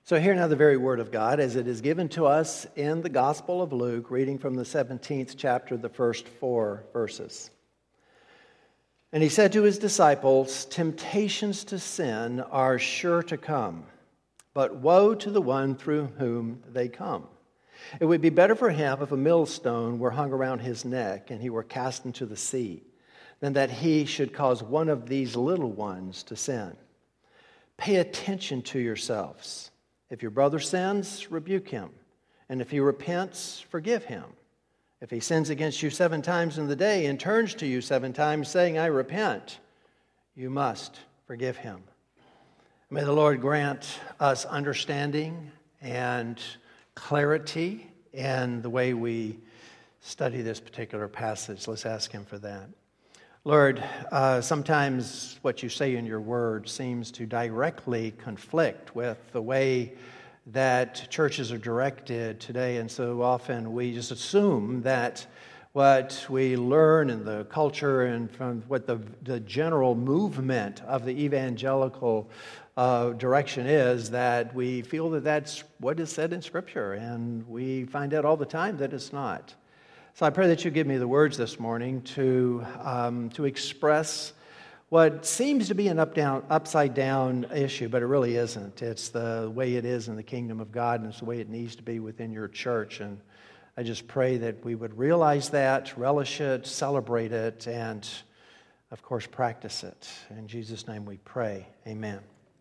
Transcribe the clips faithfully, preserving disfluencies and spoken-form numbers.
So hear now the very word of God as it is given to us in the Gospel of Luke, reading from the seventeenth chapter, the first four verses. And he said to his disciples, "Temptations to sin are sure to come, but woe to the one through whom they come. It would be better for him if a millstone were hung around his neck and he were cast into the sea, than that he should cause one of these little ones to sin. Pay attention to yourselves. If your brother sins, rebuke him. And if he repents, forgive him. If he sins against you seven times in the day and turns to you seven times saying, 'I repent,' you must forgive him." May the Lord grant us understanding and clarity in the way we study this particular passage. Let's ask him for that. Lord, uh, sometimes what you say in your word seems to directly conflict with the way that churches are directed today, and so often we just assume that what we learn in the culture and from what the, the general movement of the evangelical uh, direction is, that we feel that that's what is said in Scripture, and we find out all the time that it's not. So I pray that you give me the words this morning to um, to express what seems to be an up down upside down issue, but it really isn't. It's the way it is in the kingdom of God, and it's the way it needs to be within your church. And I just pray that we would realize that, relish it, celebrate it, and of course practice it. In Jesus' name we pray. Amen.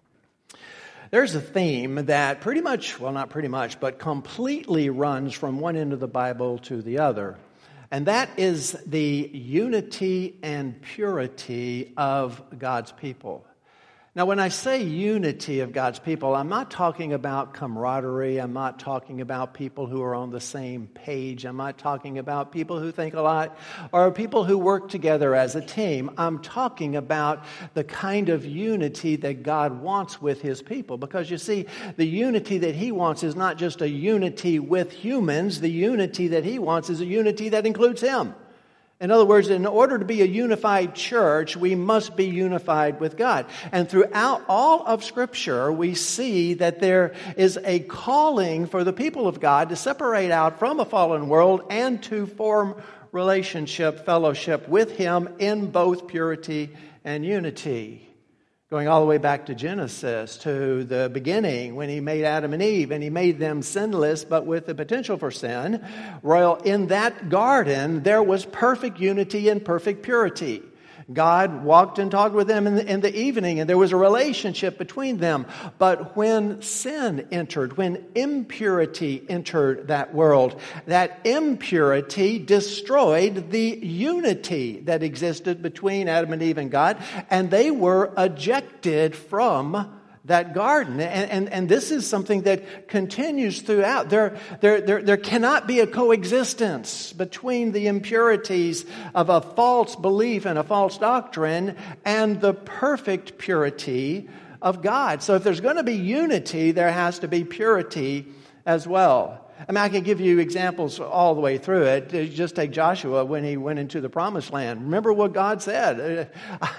There's a theme that pretty much, well, not pretty much, but completely runs from one end of the Bible to the other. And that is the unity and purity of God's people. Now, when I say unity of God's people, I'm not talking about camaraderie. I'm not talking about people who are on the same page. I'm not talking about people who think a lot or people who work together as a team. I'm talking about the kind of unity that God wants with His people. Because you see, the unity that He wants is not just a unity with humans. The unity that He wants is a unity that includes Him. In other words, in order to be a unified church, we must be unified with God. And throughout all of Scripture, we see that there is a calling for the people of God to separate out from a fallen world and to form relationship, fellowship with Him in both purity and unity. Going all the way back to Genesis, to the beginning when He made Adam and Eve, and He made them sinless, but with the potential for sin. Well, in that garden, there was perfect unity and perfect purity. God walked and talked with them in the, in the evening, and there was a relationship between them. But when sin entered, when impurity entered that world, that impurity destroyed the unity that existed between Adam and Eve and God, and they were ejected from that garden. And, and, and this is something that continues throughout. There, there, there, there cannot be a coexistence between the impurities of a false belief and a false doctrine and the perfect purity of God. So if there's going to be unity, there has to be purity as well. I mean, I can give you examples all the way through it. Just take Joshua when he went into the promised land. Remember what God said.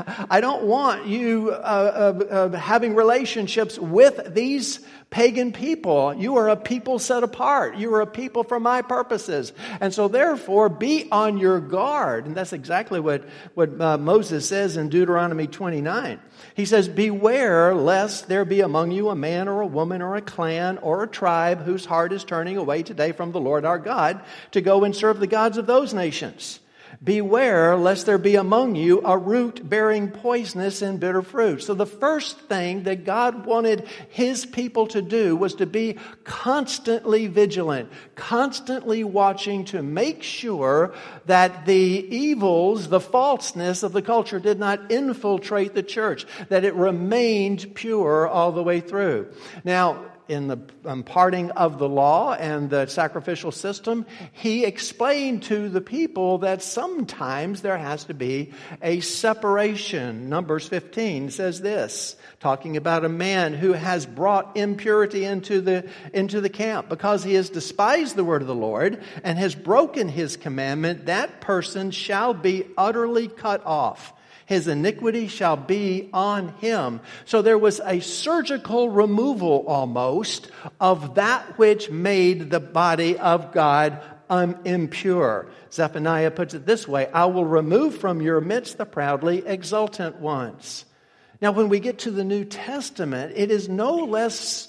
I don't want you uh, uh, uh, having relationships with these pagan people. You are a people set apart. You are a people for my purposes. And so therefore, be on your guard. And that's exactly what, what uh, Moses says in Deuteronomy twenty-nine. He says, "Beware lest there be among you a man or a woman or a clan or a tribe whose heart is turning away today from the Lord our God to go and serve the gods of those nations. Beware lest there be among you a root bearing poisonous and bitter fruit." So the first thing that God wanted His people to do was to be constantly vigilant, constantly watching to make sure that the evils, the falseness of the culture did not infiltrate the church, that it remained pure all the way through. Now, in the imparting of the law and the sacrificial system, He explained to the people that sometimes there has to be a separation. Numbers fifteen says this, talking about a man who has brought impurity into the, into the camp. Because he has despised the word of the Lord and has broken His commandment, that person shall be utterly cut off. his iniquity shall be on him. So there was a surgical removal almost of that which made the body of God um, impure. Zephaniah puts it this way, I will remove from your midst the proudly exultant ones. Now, when we get to the New Testament, it is no less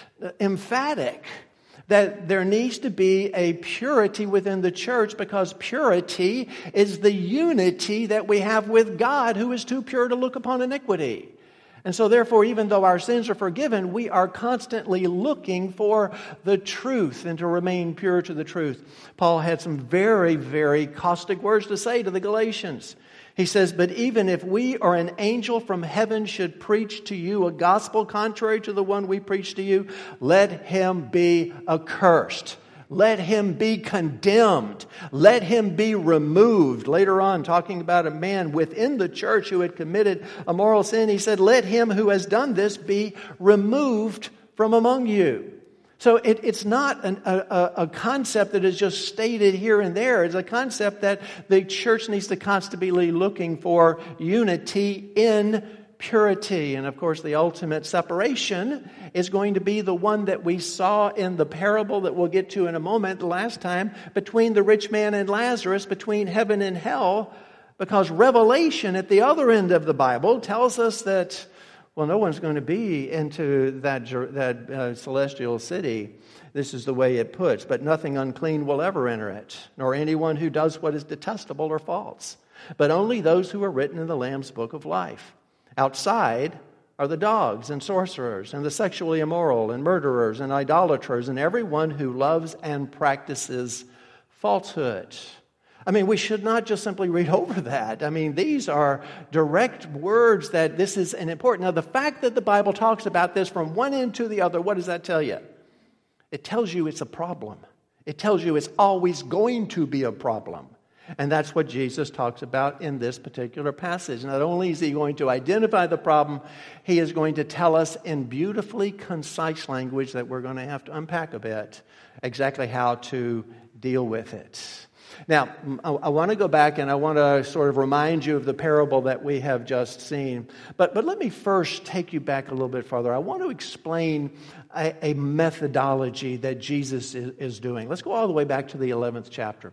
emphatic that there needs to be a purity within the church, because purity is the unity that we have with God, who is too pure to look upon iniquity. And so therefore, even though our sins are forgiven, we are constantly looking for the truth and to remain pure to the truth. Paul had some very, very caustic words to say to the Galatians. He says, but even if we or an angel from heaven should preach to you a gospel contrary to the one we preach to you, let him be accursed. Let him be condemned. Let him be removed. Later on, talking about a man within the church who had committed a moral sin, he said, let him who has done this be removed from among you. So it, it's not an, a, a concept that is just stated here and there. It's a concept that the church needs to constantly be looking for unity in purity. And of course, the ultimate separation is going to be the one that we saw in the parable that we'll get to in a moment, the last time, between the rich man and Lazarus, between heaven and hell, because Revelation at the other end of the Bible tells us that, well, no one's going to be into that, that uh, celestial city. This is the way it puts. But nothing unclean will ever enter it, nor anyone who does what is detestable or false, but only those who are written in the Lamb's book of life. Outside are the dogs and sorcerers and the sexually immoral and murderers and idolaters and everyone who loves and practices falsehood. I mean, we should not just simply read over that. I mean, these are direct words that this is an important. Now, the fact that the Bible talks about this from one end to the other, what does that tell you? It tells you it's a problem. It tells you it's always going to be a problem. And that's what Jesus talks about in this particular passage. Not only is he going to identify the problem, he is going to tell us in beautifully concise language that we're going to have to unpack a bit exactly how to deal with it. Now, I want to go back and I want to sort of remind you of the parable that we have just seen. But, but let me first take you back a little bit farther. I want to explain a, a methodology that Jesus is, is doing. Let's go all the way back to the eleventh chapter.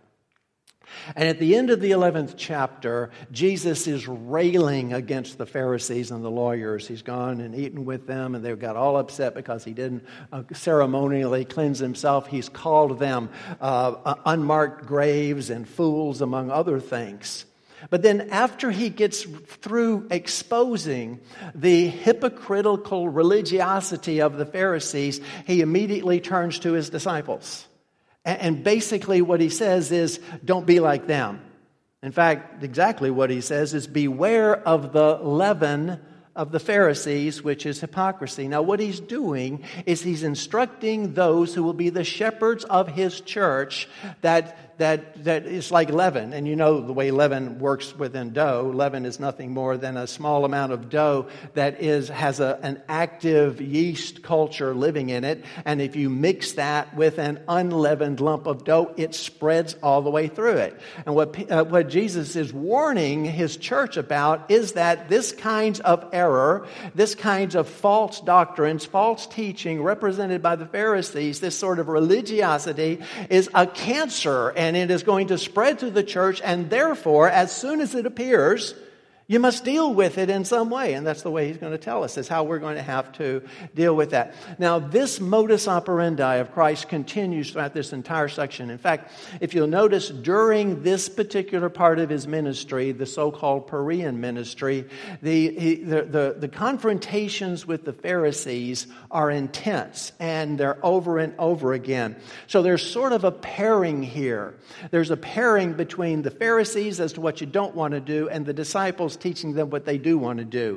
And at the end of the eleventh chapter, Jesus is railing against the Pharisees and the lawyers. He's gone and eaten with them, and they got all upset because he didn't uh, ceremonially cleanse himself. He's called them uh, unmarked graves and fools, among other things. But then after he gets through exposing the hypocritical religiosity of the Pharisees, he immediately turns to his disciples. And basically what he says is, don't be like them. In fact, exactly what he says is, beware of the leaven of the Pharisees, which is hypocrisy. Now, what he's doing is he's instructing those who will be the shepherds of his church that that that is like leaven. And you know the way leaven works within dough. Leaven is nothing more than a small amount of dough that is has a, an active yeast culture living in it. And if you mix that with an unleavened lump of dough, it spreads all the way through it. And what uh, what Jesus is warning his church about is that this kind of error, this kind of false doctrines, false teaching represented by the Pharisees, this sort of religiosity is a cancer, and it is going to spread through the church, and therefore, as soon as it appears, you must deal with it in some way. And that's the way he's going to tell us, is how we're going to have to deal with that. Now, this modus operandi of Christ continues throughout this entire section. In fact, if you'll notice, during this particular part of his ministry, the so-called Perean ministry, the, he, the, the, the confrontations with the Pharisees are intense, and they're over and over again. So there's sort of a pairing here. There's a pairing between the Pharisees as to what you don't want to do, and the disciples teaching them what they do want to do,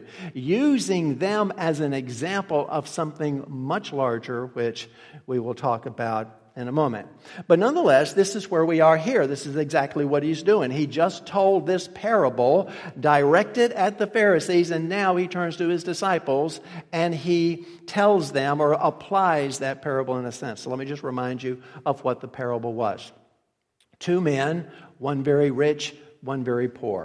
using them as an example of something much larger, which we will talk about in a moment. But nonetheless, this is where we are here. This is exactly what he's doing. He just told this parable directed at the Pharisees, and now he turns to his disciples and he tells them, or applies that parable in a sense. So let me just remind you of what the parable was. Two men, one very rich, one very poor.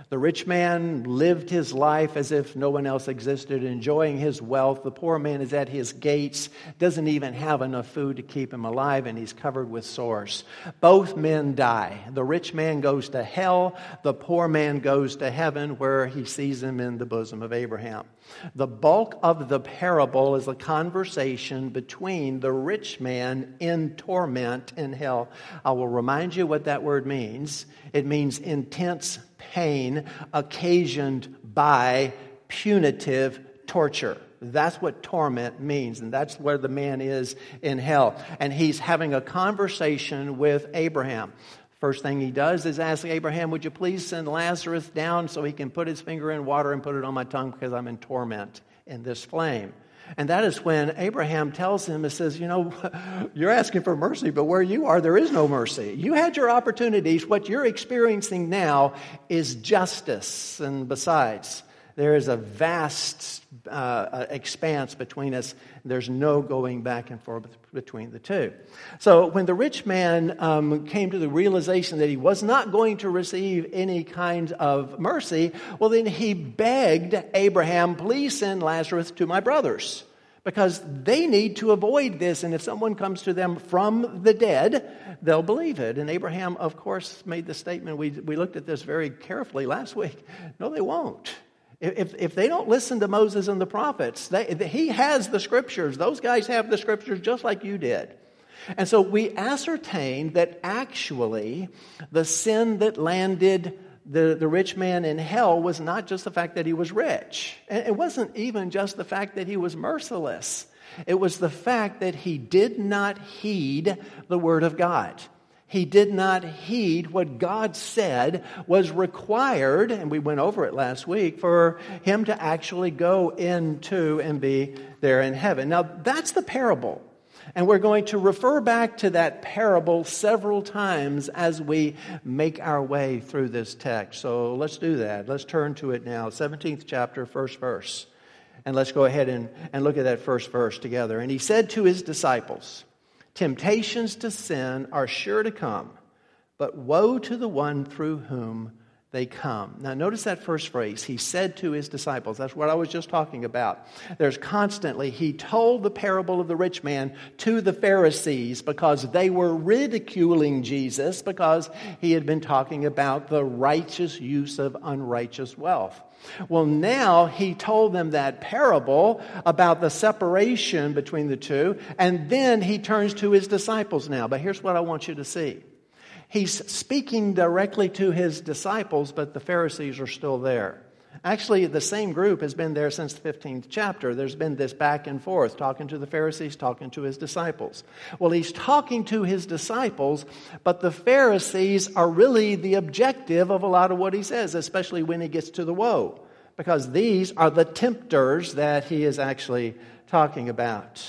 The rich man lived his life as if no one else existed, enjoying his wealth. The poor man is at his gates, doesn't even have enough food to keep him alive, and he's covered with sores. Both men die. The rich man goes to hell. The poor man goes to heaven, where he sees him in the bosom of Abraham. The bulk of the parable is a conversation between the rich man in torment in hell. I will remind you what that word means. It means intense pain occasioned by punitive torture. That's what torment means, and that's where the man is in hell. And he's having a conversation with Abraham. First thing he does is ask Abraham, would you please send Lazarus down so he can put his finger in water and put it on my tongue because I'm in torment in this flame. And that is when Abraham tells him, it says, you know, you're asking for mercy, but where you are, there is no mercy. You had your opportunities. What you're experiencing now is justice. And besides, there is a vast uh, expanse between us. There's no going back and forth between the two. So when the rich man um, came to the realization that he was not going to receive any kind of mercy, well, then he begged Abraham, please send Lazarus to my brothers, because they need to avoid this. And if someone comes to them from the dead, they'll believe it. And Abraham, of course, made the statement. We, we looked at this very carefully last week. No, they won't. If, if they don't listen to Moses and the prophets, they, he has the scriptures. Those guys have the scriptures just like you did. And so we ascertained that actually the sin that landed the, the rich man in hell was not just the fact that he was rich. And it wasn't even just the fact that he was merciless. It was the fact that he did not heed the word of God. He did not heed what God said was required, and we went over it last week, for him to actually go into and be there in heaven. Now, that's the parable. And we're going to refer back to that parable several times as we make our way through this text. So let's do that. Let's turn to it now. seventeenth chapter, first verse. And let's go ahead and, and look at that first verse together. And he said to his disciples, temptations to sin are sure to come, but woe to the one through whom they come. Now notice that first phrase. He said to his disciples. That's what I was just talking about. There's constantly, he told the parable of the rich man to the Pharisees because they were ridiculing Jesus because he had been talking about the righteous use of unrighteous wealth. Well, now he told them that parable about the separation between the two, and then he turns to his disciples now. But here's what I want you to see. He's speaking directly to his disciples, but the Pharisees are still there. Actually, the same group has been there since the fifteenth chapter. There's been this back and forth, talking to the Pharisees, talking to his disciples. Well, he's talking to his disciples, but the Pharisees are really the objective of a lot of what he says, especially when he gets to the woe, because these are the tempters that he is actually talking about.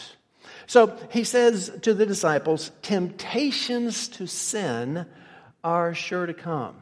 So he says to the disciples, temptations to sin are sure to come.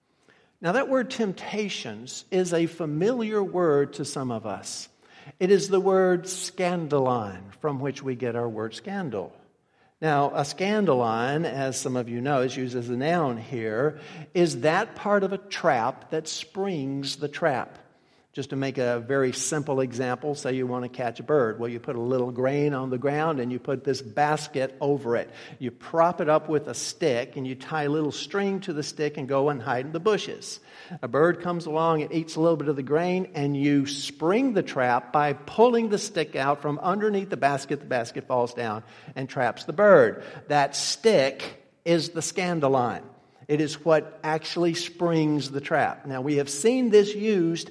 Now that word temptations is a familiar word to some of us. It is the word scandalon, from which we get our word scandal. Now, a scandalon, as some of you know, is used as a noun here, is that part of a trap that springs the trap. Just to make a very simple example, say you want to catch a bird. Well, you put a little grain on the ground and you put this basket over it. You prop it up with a stick and you tie a little string to the stick and go and hide in the bushes. A bird comes along, it eats a little bit of the grain, and you spring the trap by pulling the stick out from underneath the basket. The basket falls down and traps the bird. That stick is the scandalon. It is what actually springs the trap. Now, we have seen this used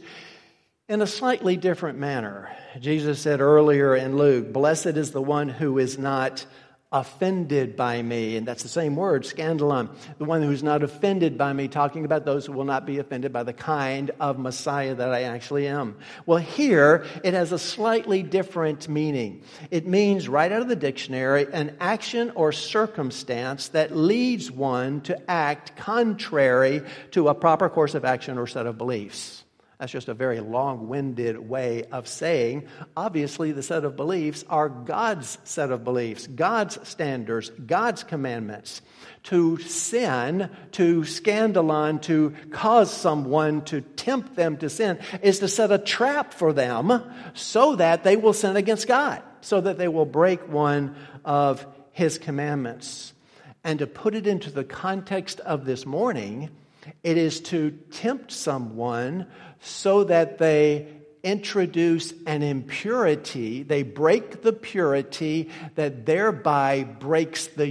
in a slightly different manner. Jesus said earlier in Luke, blessed is the one who is not offended by me. And that's the same word, scandalon. The one who's not offended by me, talking about those who will not be offended by the kind of Messiah that I actually am. Well, here it has a slightly different meaning. It means, right out of the dictionary, an action or circumstance that leads one to act contrary to a proper course of action or set of beliefs. That's just a very long-winded way of saying, obviously, the set of beliefs are God's set of beliefs, God's standards, God's commandments. To sin, to scandalon, to cause someone, to tempt them to sin, is to set a trap for them so that they will sin against God, so that they will break one of His commandments. And to put it into the context of this morning, it is to tempt someone so that they introduce an impurity, they break the purity that thereby breaks the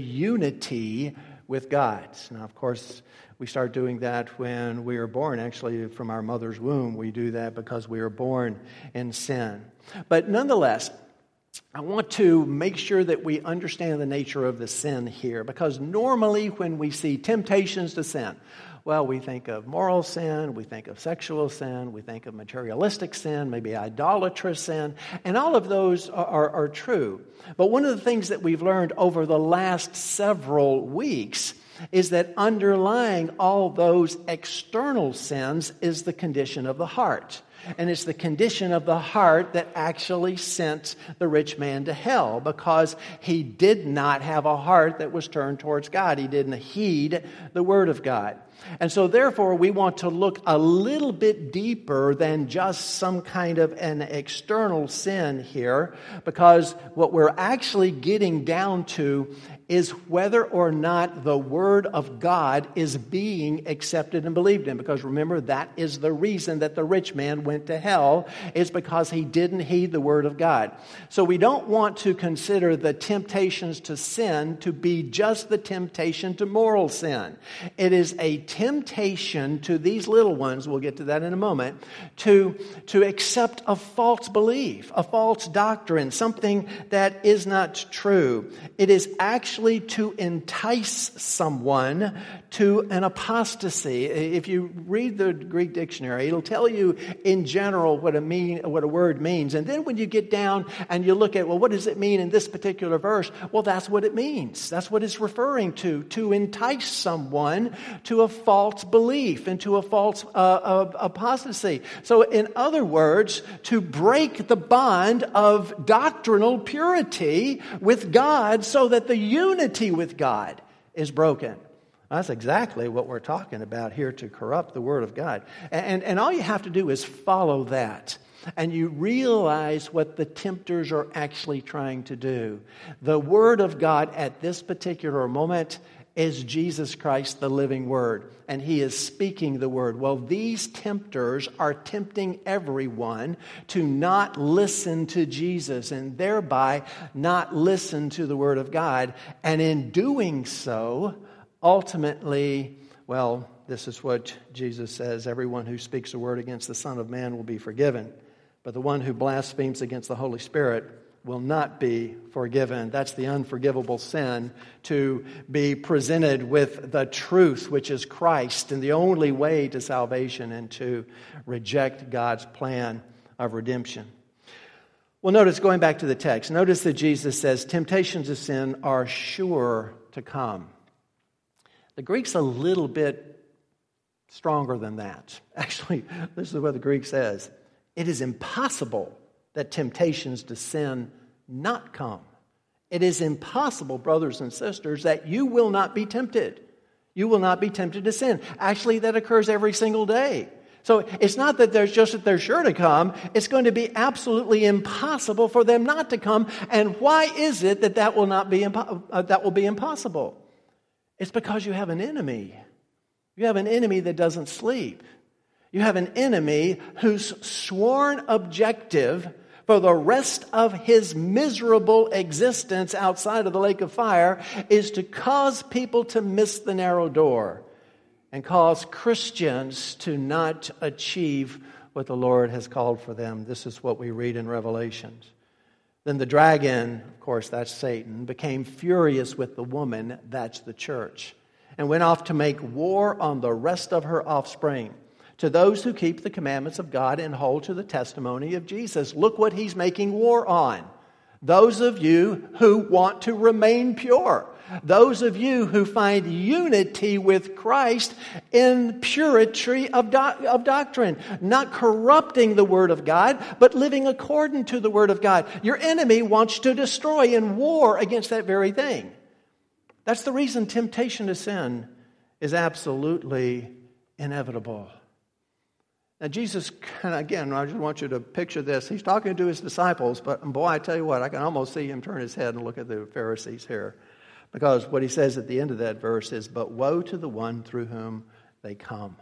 unity with God. Now, of course, we start doing that when we are born. Actually, from our mother's womb, we do that because we are born in sin. But nonetheless, I want to make sure that we understand the nature of the sin here, because normally when we see temptations to sin, well, we think of moral sin, we think of sexual sin, we think of materialistic sin, maybe idolatrous sin, and all of those are, are, are true. But one of the things that we've learned over the last several weeks is that underlying all those external sins is the condition of the heart. And it's the condition of the heart that actually sent the rich man to hell, because he did not have a heart that was turned towards God. He didn't heed the Word of God. And so therefore, we want to look a little bit deeper than just some kind of an external sin here, because what we're actually getting down to is whether or not the Word of God is being accepted and believed in. Because remember, that is the reason that the rich man went to hell, is because he didn't heed the Word of God. So we don't want to consider the temptations to sin to be just the temptation to moral sin. It is a temptation to these little ones, we'll get to that in a moment, to, to accept a false belief, a false doctrine, something that is not true. It is actually to entice someone to an apostasy. If you read the Greek dictionary, it'll tell you in general what a mean what a word means. And then when you get down and you look at, well, what does it mean in this particular verse? Well, that's what it means. That's what it's referring to, to entice someone to a false belief, into a false uh, uh, apostasy. So in other words, to break the bond of doctrinal purity with God so that the unity with God is broken. That's exactly what we're talking about here, to corrupt the Word of God. And, and all you have to do is follow that, and you realize what the tempters are actually trying to do. The Word of God at this particular moment is Jesus Christ, the living Word, and He is speaking the Word. Well, these tempters are tempting everyone to not listen to Jesus, and thereby not listen to the Word of God. And in doing so, ultimately, well, this is what Jesus says: everyone who speaks a word against the Son of Man will be forgiven, but the one who blasphemes against the Holy Spirit will not be forgiven. That's the unforgivable sin, to be presented with the truth, which is Christ, and the only way to salvation, and to reject God's plan of redemption. Well, notice, going back to the text, notice that Jesus says temptations of sin are sure to come. The Greek's a little bit stronger than that. Actually, this is what the Greek says: it is impossible that temptations to sin not come. It is impossible, brothers and sisters, that you will not be tempted. You will not be tempted to sin. Actually, that occurs every single day. So it's not that there's just that they're sure to come. It's going to be absolutely impossible for them not to come. And why is it that that will not be impo- uh, that will be impossible? It's because you have an enemy. You have an enemy that doesn't sleep. You have an enemy whose sworn objective for the rest of his miserable existence outside of the lake of fire is to cause people to miss the narrow door and cause Christians to not achieve what the Lord has called for them. This is what we read in Revelations. Then the dragon, of course, that's Satan, became furious with the woman, that's the church, and went off to make war on the rest of her offspring, to those who keep the commandments of God and hold to the testimony of Jesus. Look what he's making war on. Those of you who want to remain pure. Those of you who find unity with Christ in purity of, do- of doctrine, not corrupting the Word of God, but living according to the Word of God. Your enemy wants to destroy and war against that very thing. That's the reason temptation to sin is absolutely inevitable. Now, Jesus, kind of, again, I just want you to picture this. He's talking to his disciples, but boy, I tell you what, I can almost see him turn his head and look at the Pharisees here. Because what he says at the end of that verse is, but woe to the one through whom they come.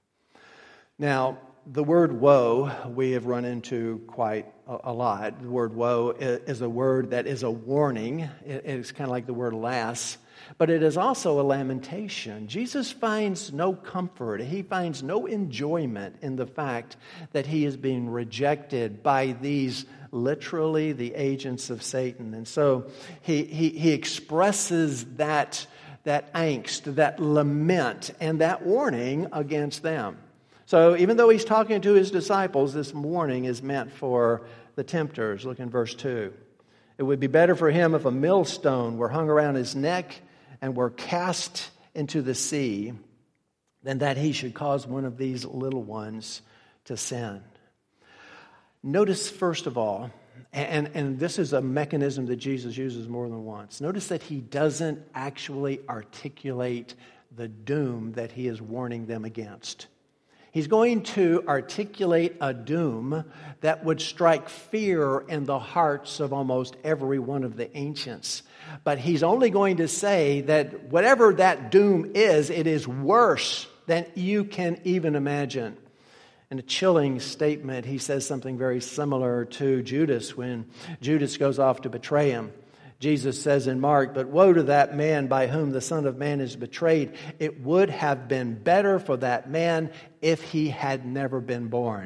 Now, the word woe we have run into quite a, a lot. The word woe is a word that is a warning. It's kind of like the word alas. But it is also a lamentation. Jesus finds no comfort. He finds no enjoyment in the fact that he is being rejected by these literally the agents of Satan. And so he, he, he expresses that, that angst, that lament, and that warning against them. So even though he's talking to his disciples, this warning is meant for the tempters. Look in verse two. It would be better for him if a millstone were hung around his neck and were cast into the sea than that he should cause one of these little ones to sin. Notice, first of all, and, and this is a mechanism that Jesus uses more than once. Notice that he doesn't actually articulate the doom that he is warning them against. He's going to articulate a doom that would strike fear in the hearts of almost every one of the ancients. But he's only going to say that whatever that doom is, it is worse than you can even imagine. In a chilling statement, he says something very similar to Judas when Judas goes off to betray him. Jesus says in Mark, but woe to that man by whom the Son of Man is betrayed. It would have been better for that man if he had never been born.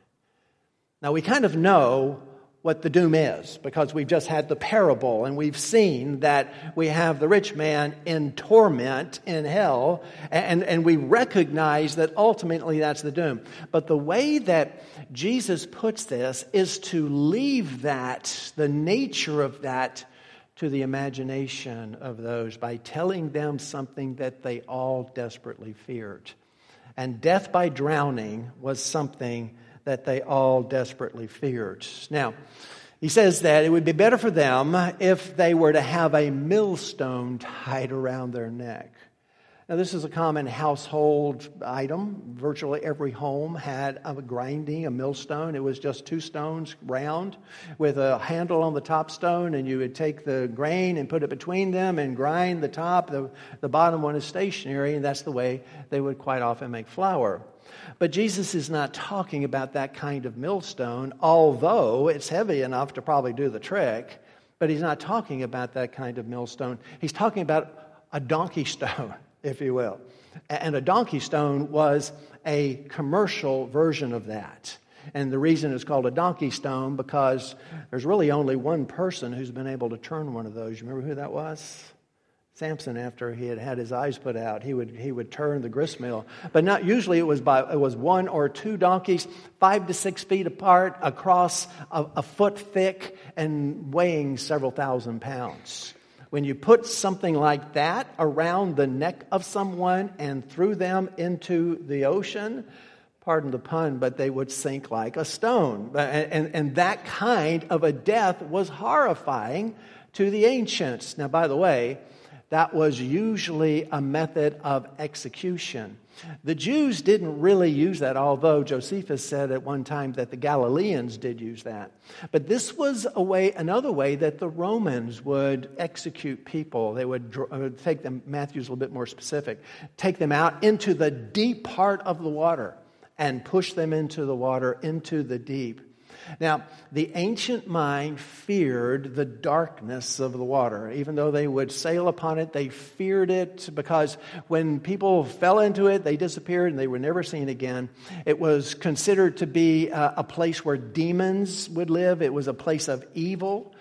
Now we kind of know what the doom is because we've just had the parable and we've seen that we have the rich man in torment in hell and, and we recognize that ultimately that's the doom. But the way that Jesus puts this is to leave that, the nature of that, to the imagination of those by telling them something that they all desperately feared. And death by drowning was something that they all desperately feared. Now, he says that it would be better for them if they were to have a millstone tied around their neck. Now, this is a common household item. Virtually every home had a grinding, a millstone. It was just two stones round with a handle on the top stone, and you would take the grain and put it between them and grind the top. The, the bottom one is stationary, and that's the way they would quite often make flour. But Jesus is not talking about that kind of millstone, although it's heavy enough to probably do the trick. But he's not talking about that kind of millstone. He's talking about a donkey stone, if you will. And a donkey stone was a commercial version of that. And the reason it's called a donkey stone because there's really only one person who's been able to turn one of those. You remember who that was? Samson, after he had had his eyes put out, he would he would turn the grist mill. But not usually it was by it was one or two donkeys, five to six feet apart, across a, a foot thick, and weighing several thousand pounds. When you put something like that around the neck of someone and threw them into the ocean, pardon the pun, but they would sink like a stone. And, and, and that kind of a death was horrifying to the ancients. Now, by the way, that was usually a method of execution. The Jews didn't really use that, although Josephus said at one time that the Galileans did use that. But this was a way, another way that the Romans would execute people. They would uh, take them, Matthew's a little bit more specific, take them out into the deep part of the water and push them into the water, into the deep. Now, the ancient mind feared the darkness of the water. Even though they would sail upon it, they feared it because when people fell into it, they disappeared and they were never seen again. It was considered to be a place where demons would live. It was a place of evil.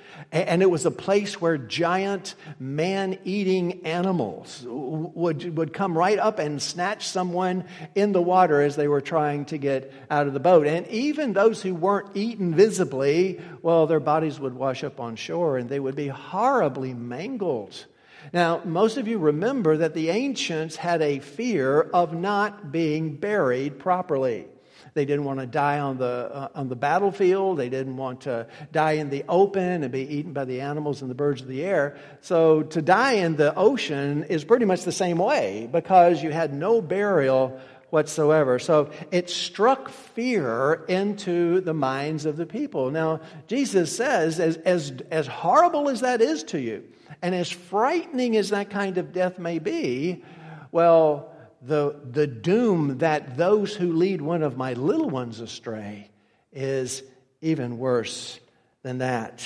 And it was a place where giant man-eating animals would, would come right up and snatch someone in the water as they were trying to get out of the boat. And even those who weren't eaten visibly, well, their bodies would wash up on shore and they would be horribly mangled. Now, most of you remember that the ancients had a fear of not being buried properly. They didn't want to die on the uh, on the battlefield. They didn't want to die in the open and be eaten by the animals and the birds of the air. So to die in the ocean is pretty much the same way because you had no burial whatsoever. So it struck fear into the minds of the people. Now, Jesus says, as as as horrible as that is to you, and as frightening as that kind of death may be, well, The, the doom that those who lead one of my little ones astray is even worse than that.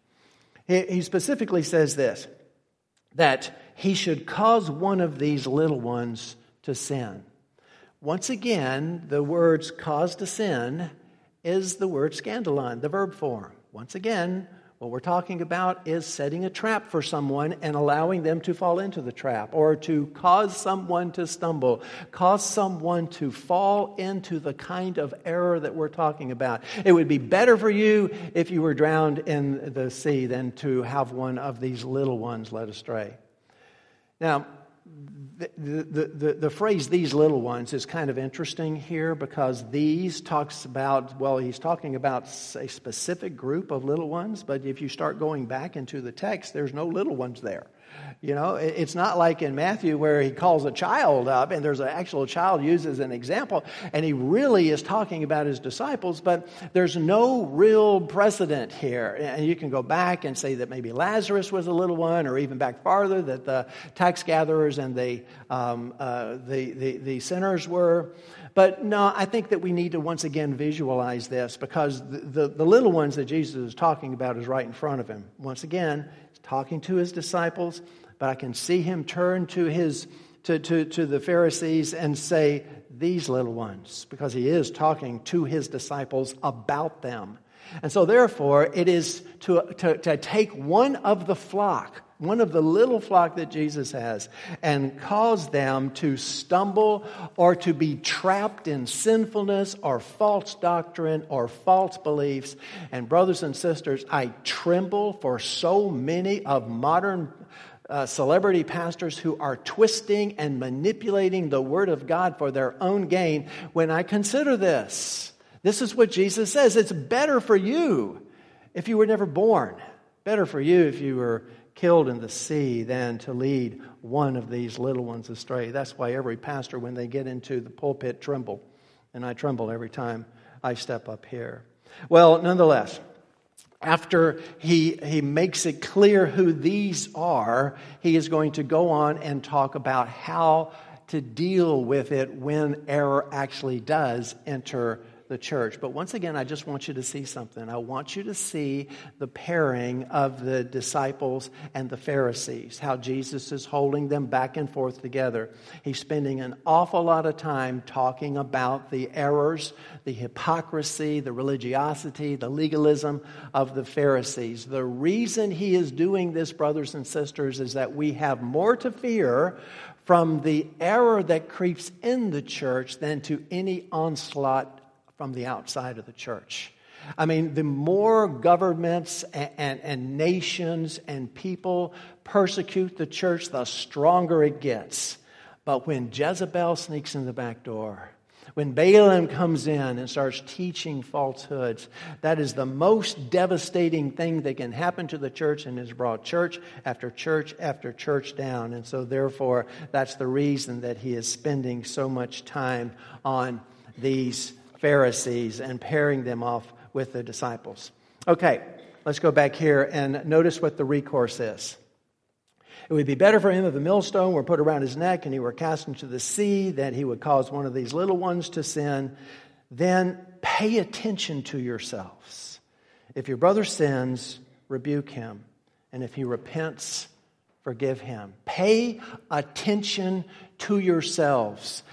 He, he specifically says this, that he should cause one of these little ones to sin. Once again, the words cause to sin is the word scandalon, the verb form. Once again, what we're talking about is setting a trap for someone and allowing them to fall into the trap, or to cause someone to stumble, cause someone to fall into the kind of error that we're talking about. It would be better for you if you were drowned in the sea than to have one of these little ones led astray. Now, The, the, the, the phrase "these little ones" is kind of interesting here because "these" talks about, well, he's talking about a specific group of little ones, but if you start going back into the text, there's no little ones there. You know, it's not like in Matthew where he calls a child up and there's an actual child used as an example, and he really is talking about his disciples, but there's no real precedent here. And you can go back and say that maybe Lazarus was a little one, or even back farther that the tax gatherers and the um, uh, the, the the sinners were. But no, I think that we need to once again visualize this because the, the, the little ones that Jesus is talking about is right in front of him. Once again, he's talking to his disciples, but I can see him turn to his to, to, to the Pharisees and say, "These little ones," because he is talking to his disciples about them. And so therefore, it is to, to, to take one of the flock, one of the little flock that Jesus has, and cause them to stumble or to be trapped in sinfulness or false doctrine or false beliefs. And brothers and sisters, I tremble for so many of modern uh, celebrity pastors who are twisting and manipulating the Word of God for their own gain when I consider this. This is what Jesus says. It's better for you if you were never born. Better for you if you were killed in the sea than to lead one of these little ones astray. That's why every pastor, when they get into the pulpit, tremble. And I tremble every time I step up here. Well, nonetheless, after he, he makes it clear who these are, he is going to go on and talk about how to deal with it when error actually does enter the church. But once again, I just want you to see something. I want you to see the pairing of the disciples and the Pharisees, how Jesus is holding them back and forth together. He's spending an awful lot of time talking about the errors, the hypocrisy, the religiosity, the legalism of the Pharisees. The reason he is doing this, brothers and sisters, is that we have more to fear from the error that creeps in the church than to any onslaught from the outside of the church. I mean, the more governments and, and, and nations and people persecute the church, the stronger it gets. But when Jezebel sneaks in the back door, when Balaam comes in and starts teaching falsehoods, that is the most devastating thing that can happen to the church, and has brought church after church after church down. And so therefore, that's the reason that he is spending so much time on these Pharisees and pairing them off with the disciples. Okay, let's go back here and notice what the recourse is. It would be better for him if a millstone were put around his neck and he were cast into the sea, that he would cause one of these little ones to sin. Then pay attention to yourselves. If your brother sins, rebuke him. And if he repents, forgive him. Pay attention to yourselves.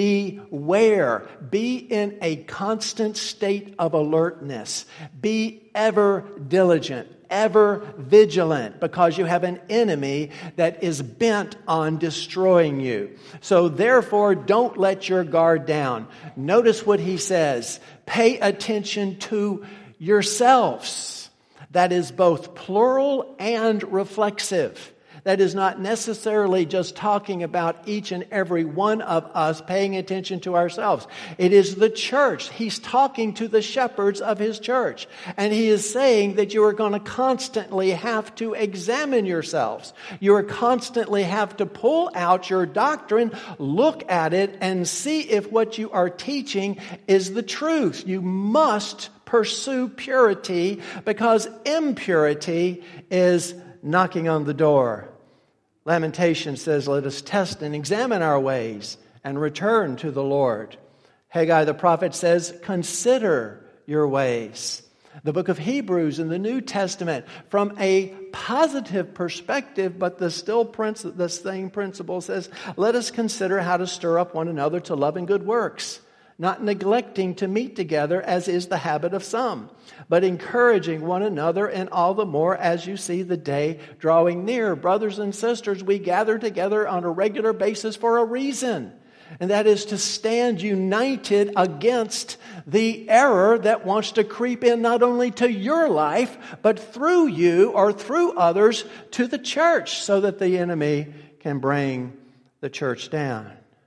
Beware. Be in a constant state of alertness. Be ever diligent. ever vigilant because you have an enemy that is bent on destroying you. So therefore, don't let your guard down. Notice what he says. Pay attention to yourselves. That is both plural and reflexive. That is not necessarily just talking about each and every one of us paying attention to ourselves. It is the church. He's talking to the shepherds of his church. And he is saying that you are going to constantly have to examine yourselves. You are constantly have to pull out your doctrine, look at it, and see if what you are teaching is the truth. You must pursue purity because impurity is knocking on the door. Lamentation says, let us test and examine our ways and return to the Lord. Haggai the prophet says, consider your ways. The book of Hebrews in the New Testament, from a positive perspective, but the still princi- the same principle says, let us consider how to stir up one another to love and good works, not neglecting to meet together as is the habit of some, but encouraging one another, and all the more as you see the day drawing near. Brothers and sisters, we gather together on a regular basis for a reason, and that is to stand united against the error that wants to creep in not only to your life, but through you or through others to the church, so that the enemy can bring the church down.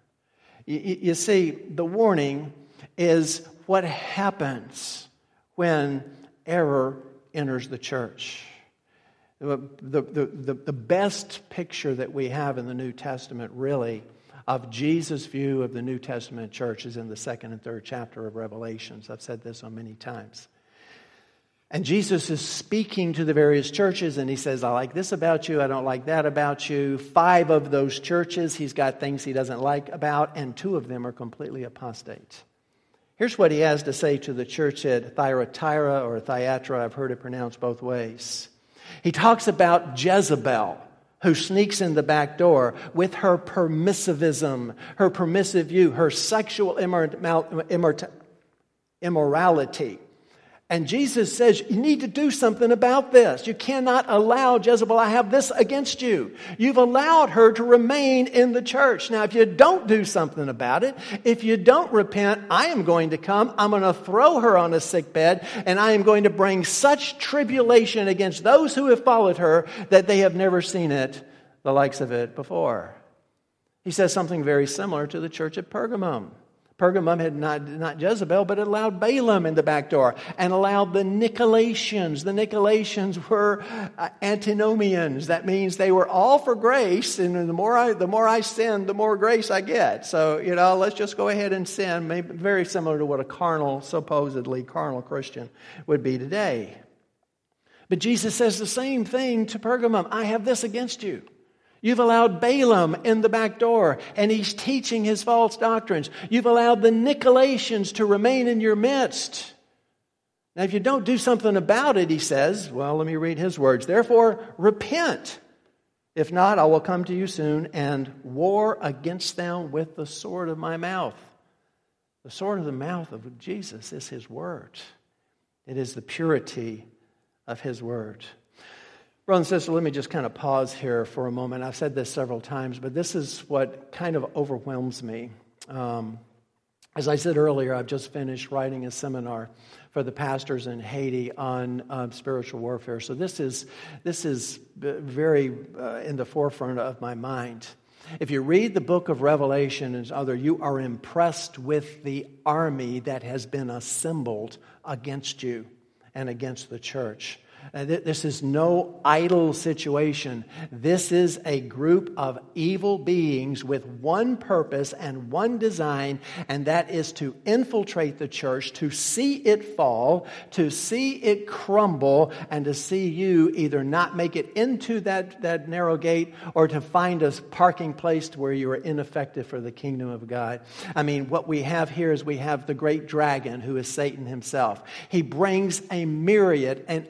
You see, the warning is what happens when error enters the church. The, the, the, the best picture that we have in the New Testament, really, of Jesus' view of the New Testament church is in the second and third chapter of Revelations. I've said this so many times. And Jesus is speaking to the various churches, and he says, I like this about you, I don't like that about you. Five of those churches, he's got things he doesn't like about, and two of them are completely apostate. Here's what he has to say to the church at Thyatira or Thyatira. I've heard it pronounced both ways. He talks about Jezebel, who sneaks in the back door with her permissivism, her permissive view, her sexual immorality. And Jesus says, you need to do something about this. You cannot allow Jezebel, I have this against you. You've allowed her to remain in the church. Now, if you don't do something about it, if you don't repent, I am going to come, I'm going to throw her on a sick bed, and I am going to bring such tribulation against those who have followed her that they have never seen it, the likes of it, before. He says something very similar to the church at Pergamum. Pergamum had not, not Jezebel, but it allowed Balaam in the back door and allowed the Nicolaitans. The Nicolaitans were uh, antinomians. That means they were all for grace, and the more I the more I sin, the more grace I get. So, you know, let's just go ahead and sin. Maybe very similar to what a carnal, supposedly carnal Christian would be today. But Jesus says the same thing to Pergamum. I have this against you. You've allowed Balaam in the back door, and he's teaching his false doctrines. You've allowed the Nicolaitans to remain in your midst. Now, if you don't do something about it, he says, well, let me read his words. Therefore, repent. If not, I will come to you soon and war against them with the sword of my mouth. The sword of the mouth of Jesus is his word. It is the purity of his word. Brother and sister, let me just kind of pause here for a moment. I've said this several times, but this is what kind of overwhelms me. Um, as I said earlier, I've just finished writing a seminar for the pastors in Haiti on um, spiritual warfare. So this is this is very uh, in the forefront of my mind. If you read the book of Revelation and other, you are impressed with the army that has been assembled against you and against the church. Uh, th- this is no idle situation. This is a group of evil beings with one purpose and one design, and that is to infiltrate the church, to see it fall, to see it crumble, and to see you either not make it into that, that narrow gate or to find a parking place where you are ineffective for the kingdom of God. I mean, what we have here is we have the great dragon who is Satan himself. He brings a myriad and uncanny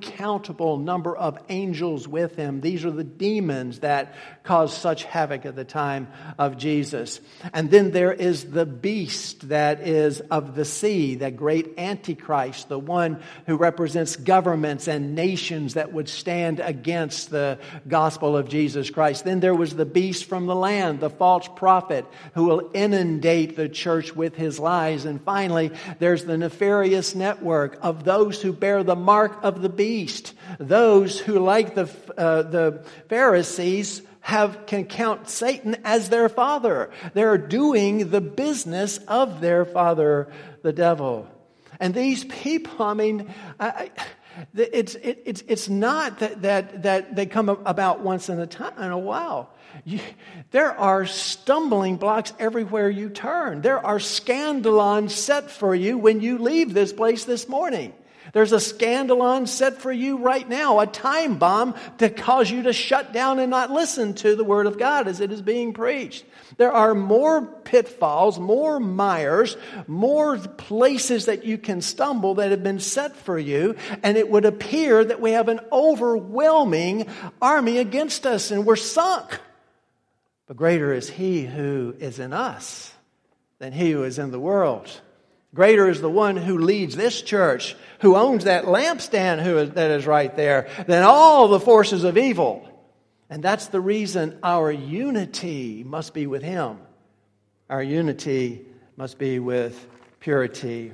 uncountable number of angels with him. These are the demons that caused such havoc at the time of Jesus. And then there is the beast that is of the sea, that great Antichrist, the one who represents governments and nations that would stand against the gospel of Jesus Christ. Then there was the beast from the land, the false prophet, who will inundate the church with his lies. And finally, there's the nefarious network of those who bear the mark of the beast, those who, like the uh, the Pharisees, have can count Satan as their father. They're doing the business of their father, the devil. And these people, I mean, I, it's it, it's it's not that that that they come about once in a time in a while. You, there are stumbling blocks everywhere you turn. There are scandalons set for you when you leave this place this morning. There's a scandalon set for you right now, a time bomb to cause you to shut down and not listen to the Word of God as it is being preached. There are more pitfalls, more mires, more places that you can stumble that have been set for you, and it would appear that we have an overwhelming army against us and we're sunk. But greater is He who is in us than he who is in the world. Greater is the one who leads this church, who owns that lampstand who is, that is right there, than all the forces of evil. And that's the reason our unity must be with Him. Our unity must be with purity.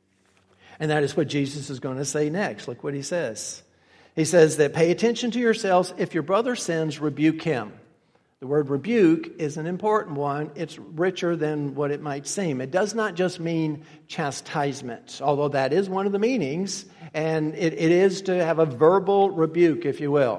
And that is what Jesus is going to say next. Look what He says. He says that pay attention to yourselves. If your brother sins, rebuke him. The word rebuke is an important one. It's richer than what it might seem. It does not just mean chastisement, although that is one of the meanings, and it, it is to have a verbal rebuke, if you will.